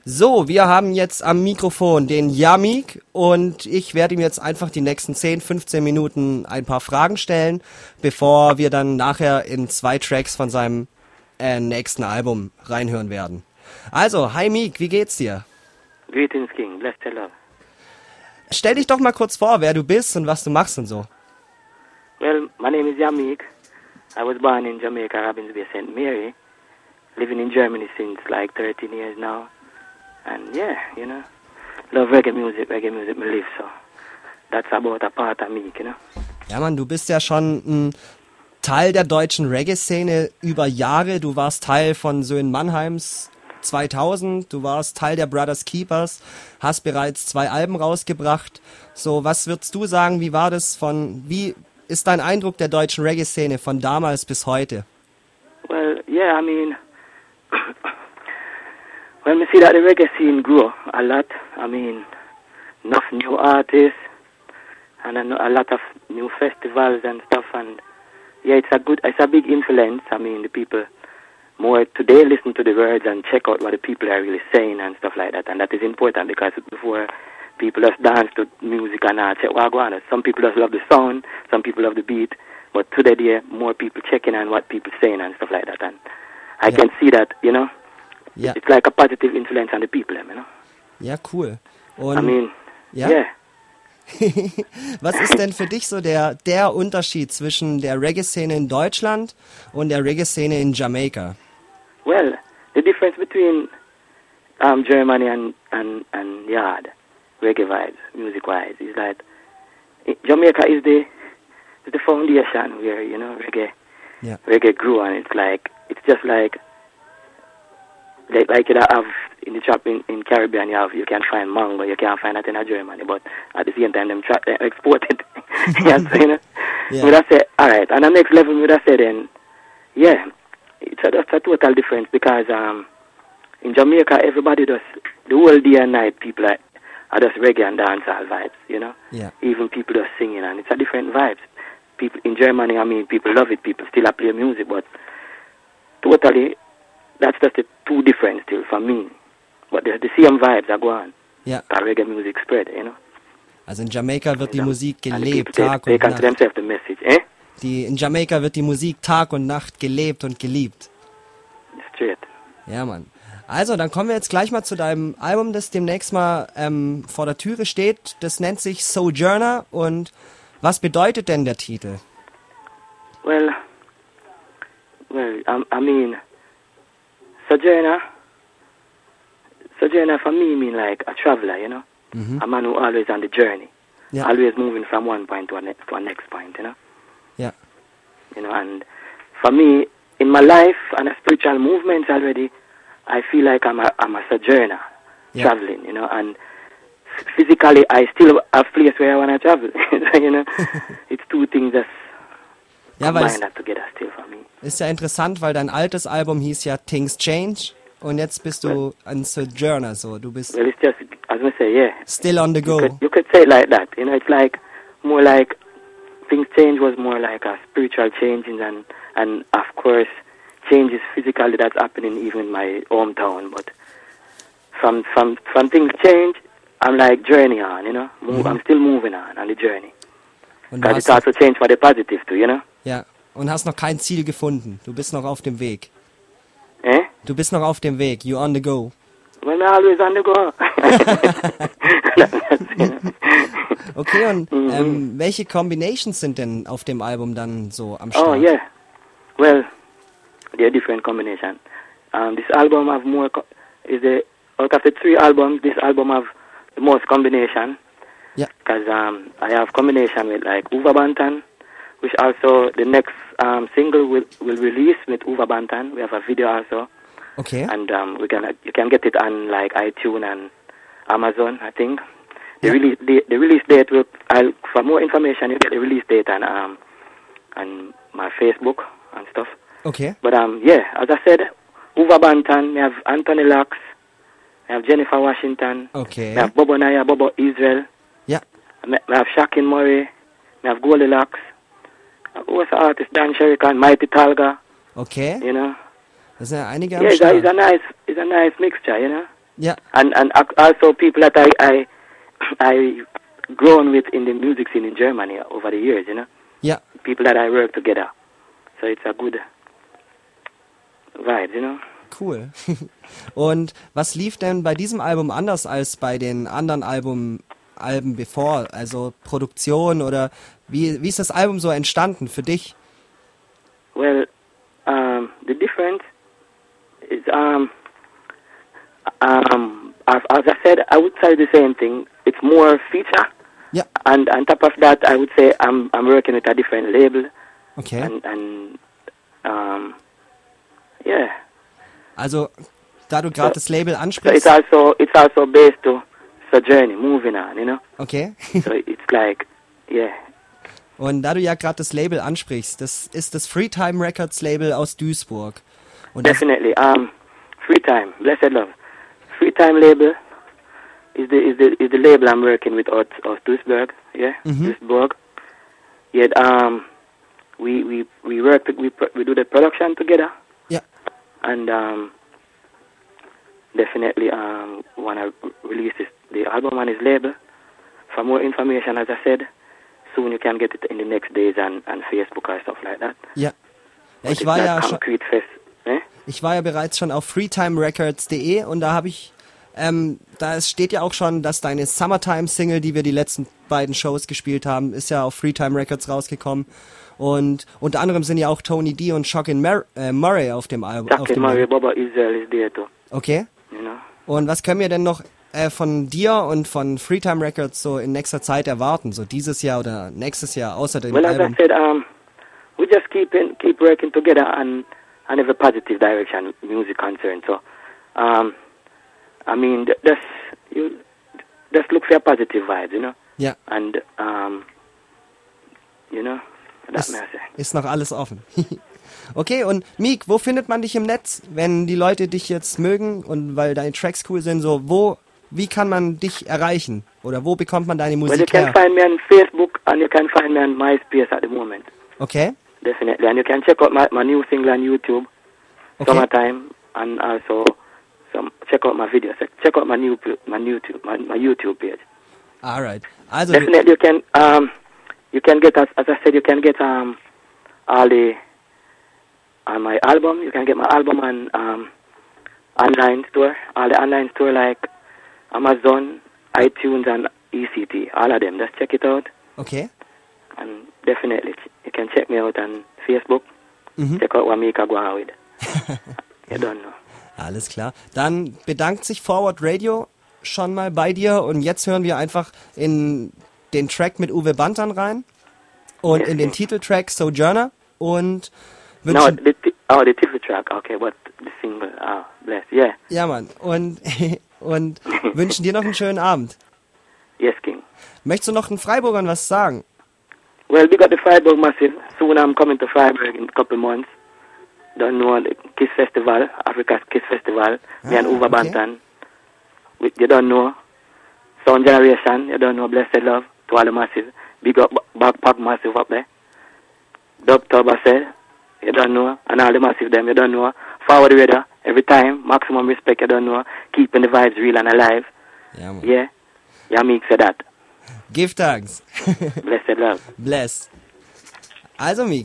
So, wir haben jetzt am Mikrofon den Yamik und ich werde ihm jetzt einfach die nächsten 10, 15 Minuten ein paar Fragen stellen, bevor wir dann nachher in 2 Tracks von seinem nächsten Album reinhören werden. Also, hi Meek, wie geht's dir? Greetings, King. Blessed love. Stell dich doch mal kurz vor, wer du bist und was du machst und so. Well, my name is Yamik. I was born in Jamaica, Robbins Bay, St. Mary. Living in Germany since like 13 years now. And yeah, you know, love reggae music me live, so that's about a part of me, you know. Ja, Mann, du bist ja schon ein Teil der deutschen Reggae-Szene über Jahre. Du warst Teil von Söhnen Mannheims 2000, du warst Teil der Brothers Keepers, hast bereits 2 Alben rausgebracht. So, was würdest du sagen, wie ist dein Eindruck der deutschen Reggae-Szene von damals bis heute? Well, yeah, I mean, when we see that the reggae scene grow a lot, I mean, enough new artists and a lot of new festivals and stuff, and yeah, it's a big influence. I mean, the people more today listen to the words and check out what the people are really saying and stuff like that, and that is important because before people just dance to music and check what go on. Some people just love the sound, some people love the beat, but today there are more people checking on what people saying and stuff like that, and I can see that, you know. Ja. It's like a positive influence on the people, you know. Ja, cool. Und I mean, ja? yeah. Was ist denn für dich so der Unterschied zwischen der Reggae-Szene in Deutschland und der Reggae-Szene in Jamaika? Well, the difference between Germany and Yard, reggae vibes, music-wise, is that Jamaica is the foundation where, you know, reggae grew, and it's just like you have in the shop in Caribbean, you can find mango, you can't find that in Germany, but at the same time them export it. Yes, you know. Yeah. Would I say, all right, and the next level would I say then, yeah, that's a total difference because in Jamaica everybody does the whole day and night, people are just reggae and dancehall vibes, you know. Yeah. Even people just singing, and it's a different vibes. People in Germany, I mean, people love it. People still play music, but totally. That's just the 2 different still for me. But the same vibes are going. Ja. Reggae music spread, you know. Also in Jamaika wird die Musik And the gelebt, people, Tag they und can to Nacht. themselves the message, eh? In Jamaika wird die Musik Tag und Nacht gelebt und geliebt. Straight. Ja, Mann. Also, dann kommen wir jetzt gleich mal zu deinem Album, das demnächst mal vor der Türe steht. Das nennt sich Sojourner. Und was bedeutet denn der Titel? Well, I mean, Sojourner for me mean like a traveler, you know. Mhm. A man who always on the journey. Yeah. Always moving from one point to a next point, you know. Ja. You know, and for me, in my life and a spiritual movement already, I feel like I'm a sojourner, traveling, you know, and physically I still have a place where I want to travel, you know. It's 2 things that combine that together still for me. Ist ja interessant, weil dein altes Album hieß ja Things Change und jetzt bist du ein Sojourner, so. Du bist Well, it's just, as I say, yeah. still on the go. You could say it like that, you know. It's like more like Things Change was more like a spiritual changing and of course changes physically that's happening even in my hometown. But from Things Change, I'm like journey on, you know. I'm still moving on the journey. Because it's also changed for the positive too, you know. Ja, und hast noch kein Ziel gefunden. Du bist noch auf dem Weg. Eh? Du bist noch auf dem Weg. You're on the go. Well, I'm always on the go. Okay, und welche Combinations sind denn auf dem Album dann so am Start? Oh, yeah. Well, there are different combinations. This album have more, out of the 3 albums, this album have the most combination. Yeah. Because I have combination with like Uva Bantan, which also the next single will release with Uva Bantan. We have a video also. Okay. And you can get it on like iTunes and Amazon, I think. The release date will, for more information you get the release date on my Facebook and stuff. Okay. But yeah, as I said, Uva Bantan, we have Anthony Locks, we have Jennifer Washington, Okay. we have Bobo Naya, Bobo Israel, Ja. we have Shakin Murray, we have Goldilocks, who's the artist Dan Sherrican, Mighty Talga, Okay. you know. Das sind ja einige am Yeah, Start. it's a nice mixture, you know. Ja. And also people that I grown with in the music scene in Germany over the years, you know. Ja. People that I work together. So it's a good vibe, you know. Cool. Und was lief denn bei diesem Album anders als bei den anderen Alben bevor? Also Produktion oder wie ist das Album so entstanden für dich? Well, the difference is as I said, I would say the same thing. It's more feature. Ja. And on top of that, I would say I'm working with a different label. Okay. And yeah. Also, da du gerade das Label So ansprichst. it's also based to a journey, moving on, you know. Okay. So it's like, yeah. Und da du ja gerade das Label ansprichst, das ist das Freetime Records Label aus Duisburg. Und das, Definitely. Freetime, Blessed Love. Freetime label is the label I'm working with out of Duisburg, yeah, Duisburg. Yeah, we work, we do the production together. ja, And definitely wanna release the album on his label. For more information, as I said, soon you can get it in the next days on Facebook or stuff like that. ja. Ja, But ich it's war not ja schon, concrete fest, eh? ich war ja bereits schon auf freetimerecords.de und da habe ich, da steht ja auch schon, dass deine Summertime-Single, die wir die letzten beiden Shows gespielt haben, ist ja auf Freetime Records rausgekommen. Und unter anderem sind ja auch Tony D und Shockin' Murray auf dem Album. Shockin' Murray, Baba Israel is there too, Okay. you know. Und was können wir denn noch von dir und von Freetime Records so in nächster Zeit erwarten? So dieses Jahr oder nächstes Jahr, außer dem Well, as Album? I said, we just keep working together and have a positive direction with music concern. So, I mean, just look for a positive vibes, you know. Ja, And you know, that's what I say. ist noch alles offen. Okay, und Meek, wo findet man dich im Netz, wenn die Leute dich jetzt mögen und weil deine Tracks cool sind, so wie kann man dich erreichen? Oder wo bekommt man deine Well, you Musik can her? find me on Facebook and you can find me on MySpace at the moment. Okay, Definitely. And you can check out my new single on YouTube, okay, Summertime, and also check out my videos. Check out my YouTube page. alright. Also, Definitely, you can get, as I said, you can get all the on my album. You can get my album on online store, all the online store like Amazon, iTunes, and ECT. All of them. Just check it out, okay, and definitely you can check me out on Facebook. Check out what Mika go on with. You don't know. alles klar. Dann bedankt sich Forward Radio schon mal bei dir und jetzt hören wir einfach in den Track mit Uwe Bantan rein und in den Titeltrack Sojourner und No, wünschen, the TV track. Okay, what the single? Bless. Yeah. ja Mann, und wünschen dir noch einen schönen Abend. Yes, King. Möchtest du noch den Freiburgern was sagen? Well, we got the Freiburg Massive. Soon I'm coming to Freiburg in a couple months. Don't know the Kiss Festival, Africa's Kiss Festival. Me and Uwe okay. Bantan. You don't know. Sound Generation. You don't know. Blessed Love to all the Massive. Big up Backpack Massive up there. Dr. Bassett. You don't know. And all the Massive them. You don't know. Forward Radio. Every time. Maximum respect. You don't know. Keeping the vibes real and alive. Ja, Mann. Yeah. Yeah, Meek said that. Give thanks. Blessed Love. Bless. Also Meek.